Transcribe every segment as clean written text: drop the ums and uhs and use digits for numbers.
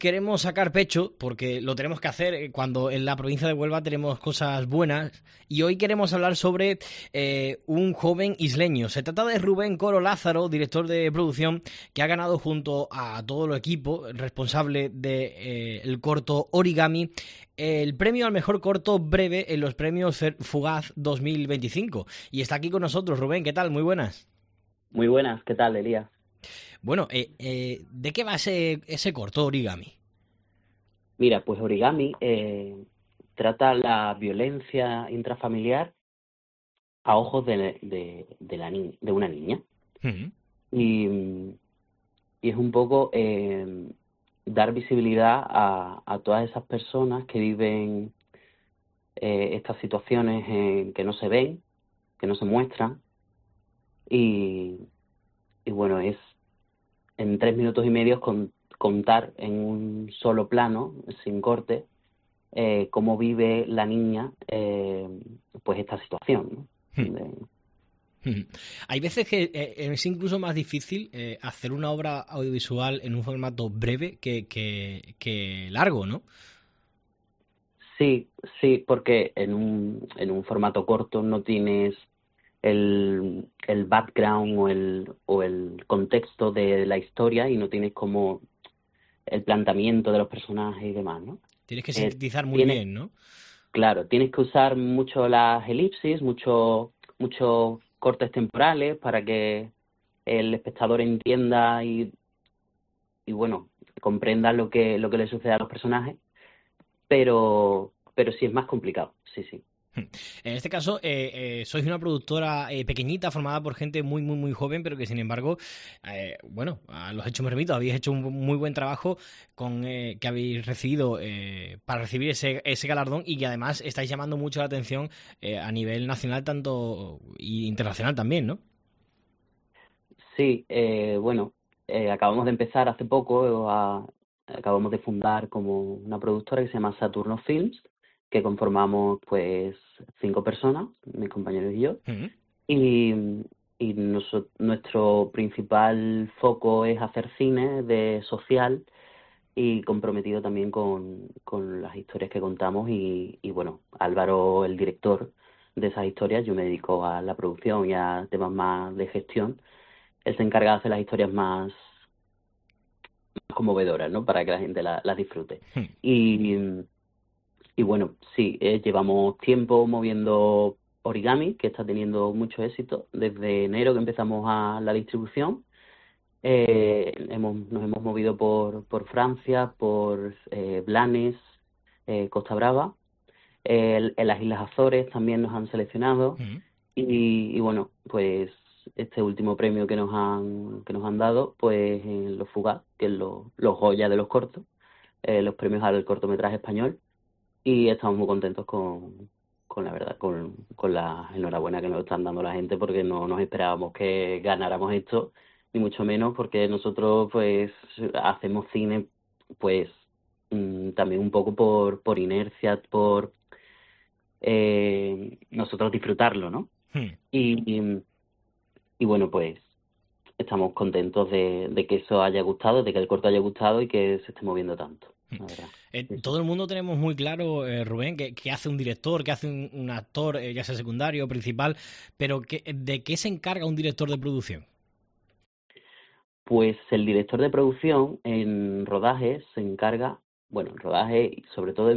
queremos sacar pecho, porque lo tenemos que hacer cuando en la provincia de Huelva tenemos cosas buenas, y hoy queremos hablar sobre un joven isleño. Se trata de Rubén Coro Lázaro, director de producción, que ha ganado junto a todo el equipo responsable del corto Origami el premio al mejor corto breve en los premios Fugaz 2025. Y está aquí con nosotros. Rubén, ¿qué tal? Muy buenas. Muy buenas, ¿qué tal, Elías? Bueno, ¿de qué va ese corto Origami? Mira, pues Origami trata la violencia intrafamiliar a ojos de una niña. Uh-huh. Y, y es un poco dar visibilidad a todas esas personas que viven estas situaciones que no se ven, que no se muestran. Y, y bueno, es en 3 minutos y medio contar en un solo plano, sin corte, cómo vive la niña pues esta situación, ¿no? Hay veces que es incluso más difícil hacer una obra audiovisual en un formato breve que largo, ¿no? Sí, sí, porque en un formato corto no tienes el background o el contexto de la historia y no tienes como el planteamiento de los personajes y demás, ¿no? Tienes que sintetizar muy Tienes, bien, ¿no? claro, tienes que usar mucho las elipsis, muchos cortes temporales para que el espectador entienda y bueno, comprenda lo que le sucede a los personajes, pero sí es más complicado, sí, sí. En este caso, sois una productora pequeñita formada por gente muy, muy, muy joven, pero que sin embargo, bueno, a los hechos me remito, habéis hecho un muy buen trabajo que habéis recibido para recibir ese galardón y que además estáis llamando mucho la atención a nivel nacional tanto y internacional también, ¿no? Sí, bueno, acabamos de empezar hace poco, acabamos de fundar como una productora que se llama Saturno Films, que conformamos pues 5 personas, mis compañeros y yo, Mm. y, nuestro principal foco es hacer cine de social y comprometido también con las historias que contamos y bueno, Álvaro, el director de esas historias, yo me dedico a la producción y a temas más de gestión. Él se encarga de hacer las historias más conmovedoras, ¿no? Para que la gente las disfrute. Y, y bueno, sí, llevamos tiempo moviendo Origami, que está teniendo mucho éxito. Desde enero que empezamos a la distribución, nos hemos movido por Francia, por Blanes, Costa Brava. En las Islas Azores también nos han seleccionado. Mm. Y bueno, pues este último premio que nos han dado, pues en los Fugaz, que es los Goya de los cortos, los premios al cortometraje español, y estamos muy contentos con la verdad, con la enhorabuena que nos están dando la gente, porque no nos esperábamos que ganáramos esto, ni mucho menos, porque nosotros pues hacemos cine pues también un poco por inercia, por nosotros disfrutarlo, ¿no? Mm. Y, y bueno, pues estamos contentos de que eso haya gustado, de que el corto haya gustado y que se esté moviendo tanto, la verdad. Sí, sí. Todo el mundo tenemos muy claro, Rubén, que hace un director, que hace un actor, ya sea secundario o principal, pero ¿de qué se encarga un director de producción? Pues el director de producción en rodaje se encarga, bueno, en rodaje y sobre todo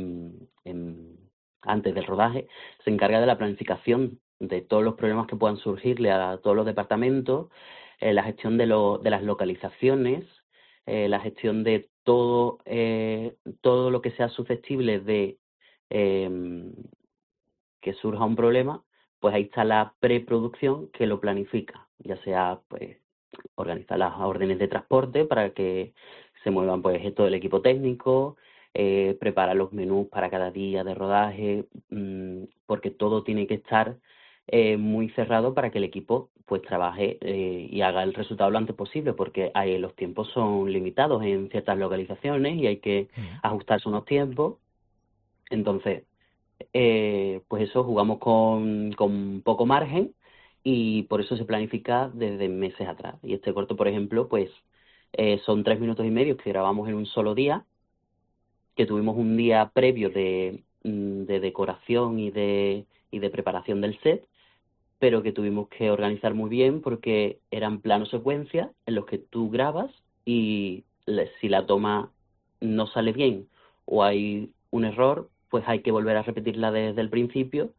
antes del rodaje, se encarga de la planificación de todos los problemas que puedan surgirle a todos los departamentos, la gestión de las localizaciones, la gestión de todo lo que sea susceptible de em, que surja un problema, pues ahí está la preproducción que lo planifica, ya sea pues organizar las órdenes de transporte para que se muevan pues todo el equipo técnico, prepara los menús para cada día de rodaje, porque todo tiene que estar muy cerrado para que el equipo pues trabaje y haga el resultado lo antes posible, porque los tiempos son limitados en ciertas localizaciones y hay que Mm. ajustarse unos tiempos. Entonces, pues eso, jugamos con poco margen y por eso se planifica desde meses atrás. Y este corto, por ejemplo, pues son 3 minutos y medio que grabamos en un solo día, que tuvimos un día previo de decoración y de preparación del set, pero que tuvimos que organizar muy bien porque eran plano secuencia en los que tú grabas y si la toma no sale bien o hay un error, pues hay que volver a repetirla desde el principio.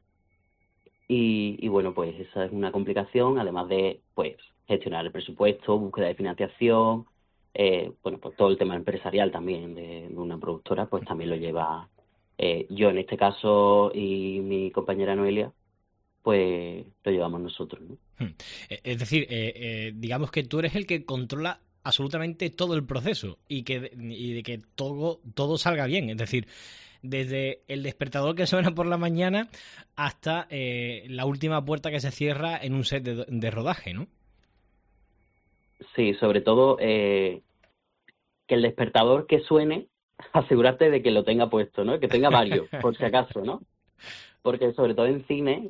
Y bueno, pues esa es una complicación, además de pues gestionar el presupuesto, búsqueda de financiación, bueno, pues todo el tema empresarial también de una productora, pues también lo lleva yo en este caso y mi compañera Noelia, pues lo llevamos nosotros, ¿no? Es decir, digamos que tú eres el que controla absolutamente todo el proceso y de que todo salga bien. Es decir, desde el despertador que suena por la mañana hasta la última puerta que se cierra en un set de rodaje, ¿no? Sí, sobre todo que el despertador que suene, asegúrate de que lo tenga puesto, ¿no? Que tenga varios, por si acaso, ¿no? Porque sobre todo en cine,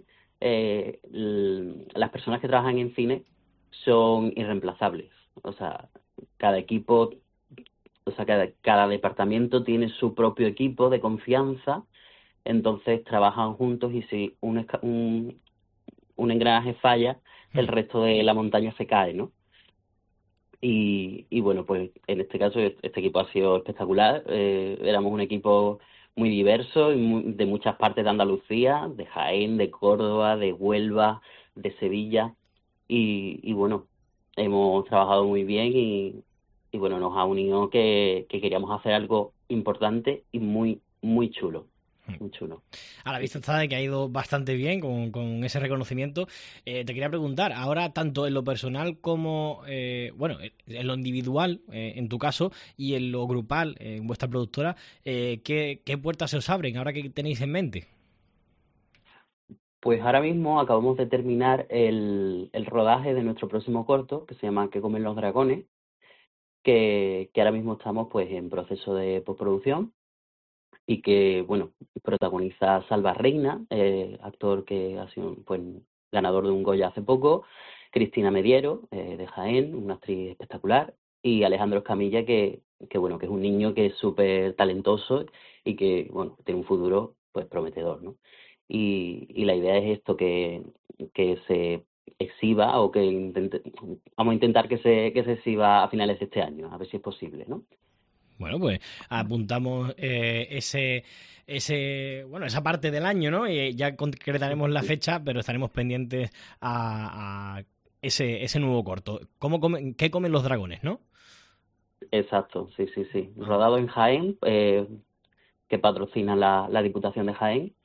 las personas que trabajan en cine son irreemplazables. O sea, cada equipo, o sea, cada departamento tiene su propio equipo de confianza, entonces trabajan juntos y si un engranaje falla, el resto de la montaña se cae, ¿no? Y bueno, pues en este caso este equipo ha sido espectacular. Éramos un equipo muy diverso de muchas partes de Andalucía, de Jaén, de Córdoba, de Huelva, de Sevilla. Y bueno, hemos trabajado muy bien y bueno, nos ha unido que queríamos hacer algo importante y muy, muy chulo. Muy chulo. A la vista está de que ha ido bastante bien con ese reconocimiento. Te quería preguntar, ahora tanto en lo personal como, bueno, en lo individual, en tu caso, y en lo grupal, en vuestra productora, ¿qué puertas se os abren ahora que tenéis en mente? Pues ahora mismo acabamos de terminar el rodaje de nuestro próximo corto, que se llama ¿Qué comen los dragones? Que ahora mismo estamos pues en proceso de postproducción y que, bueno, protagoniza Salva Reina, actor que ha sido pues, ganador de un Goya hace poco, Cristina Mediero, de Jaén, una actriz espectacular, y Alejandro Escamilla, que bueno, que es un niño que es súper talentoso y que, bueno, tiene un futuro pues prometedor, ¿no? Y la idea es esto, que se exhiba o vamos a intentar que se exhiba a finales de este año, a ver si es posible, ¿no? Bueno, pues apuntamos bueno, esa parte del año, ¿no? Y ya concretaremos la fecha, pero estaremos pendientes a ese nuevo corto. ¿Qué comen los dragones, no? Exacto, sí, sí, sí. Rodado en Jaén, que patrocina la Diputación de Jaén.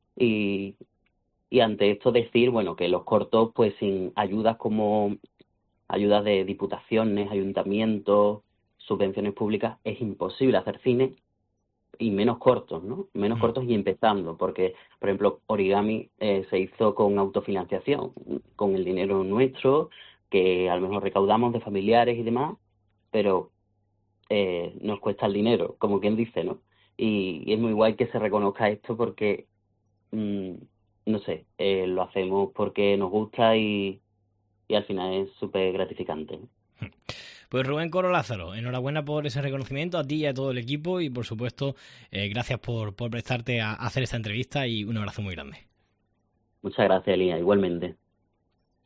Y ante esto decir, bueno, que los cortos, pues sin ayudas como ayudas de diputaciones, ayuntamientos, subvenciones públicas, es imposible hacer cine y menos cortos, ¿no? Menos cortos y empezando, porque, por ejemplo, Origami se hizo con autofinanciación, con el dinero nuestro, que a lo mejor recaudamos de familiares y demás, pero nos cuesta el dinero, como quien dice, ¿no? Y es muy guay que se reconozca esto porque, no sé, lo hacemos porque nos gusta y al final es súper gratificante, ¿no? Pues Rubén Coro Lázaro, enhorabuena por ese reconocimiento a ti y a todo el equipo y por supuesto gracias por prestarte a hacer esta entrevista y un abrazo muy grande. Muchas gracias, Elías, igualmente.